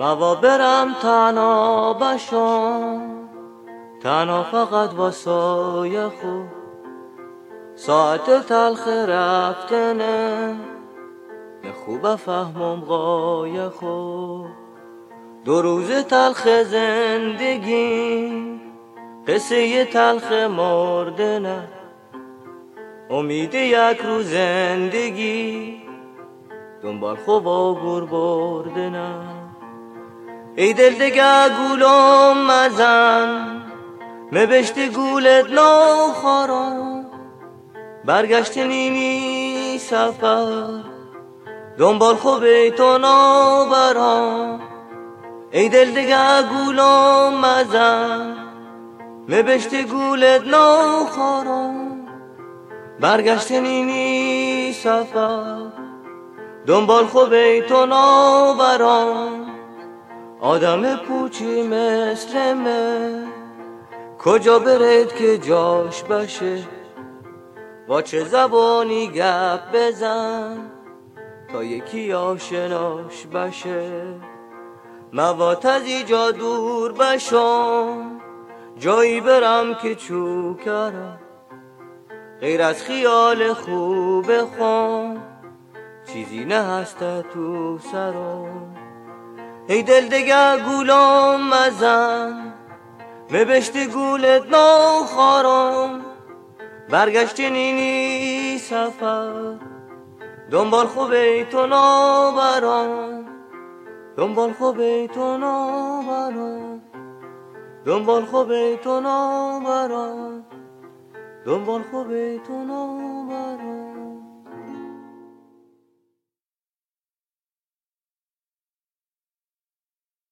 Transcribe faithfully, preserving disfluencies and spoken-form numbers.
موا برم تنها بشم، تنها فقط واسای خود. ساعت تلخ رفتنه خوب فهمم غای خود. دو روز تلخ زندگی قصه تلخ مردنه، امید یک روز زندگی دنبال خوب و گور بردنه. ای دل دگه گولم مزن، مبشت گولت نخورم. برگشت نینی سفر دنبال خوب تو نبرم. ای دل دگه گولم مزن، مبشت گولت نخورم. برگشت نینی سفر دنبال خوب تو نبرم. آدم پوچی مثل من کجا برد که جاش بشه؟ با چه زبانی گپ بزن تا یکی آشناش بشه؟ موات از ایجا دور بشم، جایی برم که چوکرم. غیر از خیال خوب خون چیزی نه هست تو سرم. ای دل دگه گولم مزن، مبشت گولت نخورم. برگشت نینی سفر دنبال خوب تو نبرم. دنبال خوب تو نبرم. دنبال خوب تو نبرم. دنبال خوب تو نبرم.